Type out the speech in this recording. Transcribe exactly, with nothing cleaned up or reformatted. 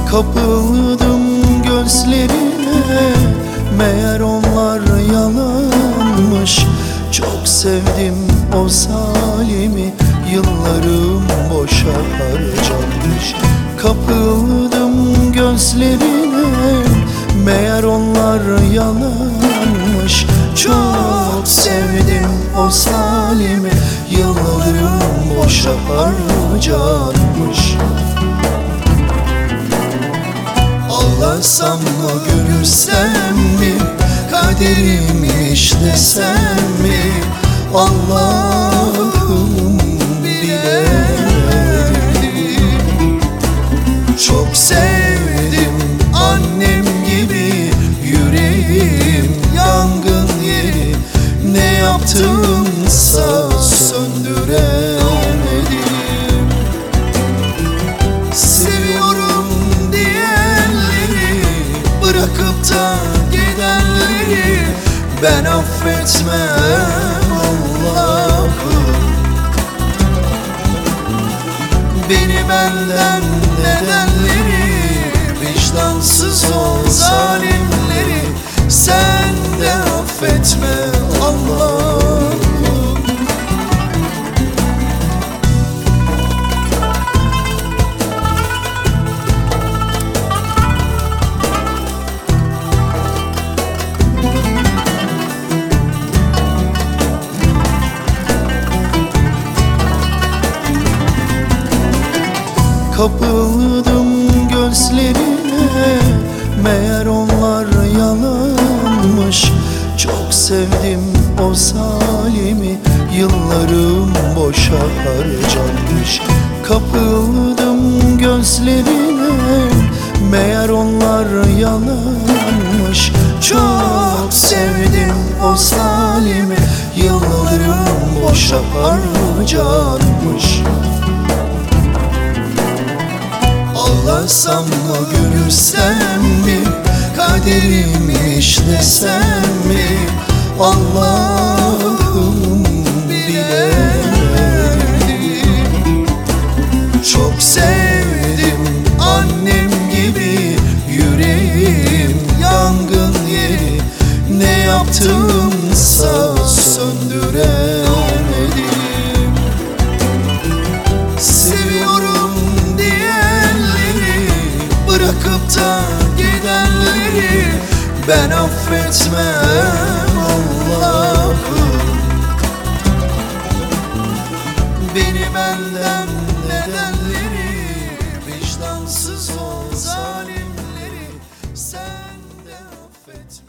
Kapıldım gözlerine, meğer onlar yalanmış. Çok sevdim o zalimi, yıllarım boşa harcanmış. Kapıldım gözlerine, meğer onlar yalanmış. Çok sevdim o zalimi, yıllarım boşa harcanmış. Ağlasam mı, gülürsem mi, kaderiymiş desem mi? Allah'ım bilemedim. Çok sevdim annem gibi, yüreğim yangın yeri. Ne yaptımsa söndüremedim. Seviyorum diyenleri, bırakıp da gidenleri ben affetmem Allah'ım. Beni benden edenleri, vicdansız o zalimleri sen de affetme Allah'ım. Kapıldım gözlerine, meğer onlar yalanmış. Çok sevdim o zalimi, yıllarım boşa harcanmış. Kapıldım gözlerine, meğer onlar yalanmış. Çok sevdim o zalimi, yıllarım boşa harcanmış. Ağlasam mı, gülürsem mi, kaderiymiş desem mi? Allah'ım bilemedim. Çok sevdim annem gibi, yüreğim yangın yeri. Ne yaptımsa söndüremedim. Seviyorum diyenleri, bırakıp da gidenleri ben affetmem Allah'ım. Beni benden edenleri, vicdansız o zalimleri sen de affetme.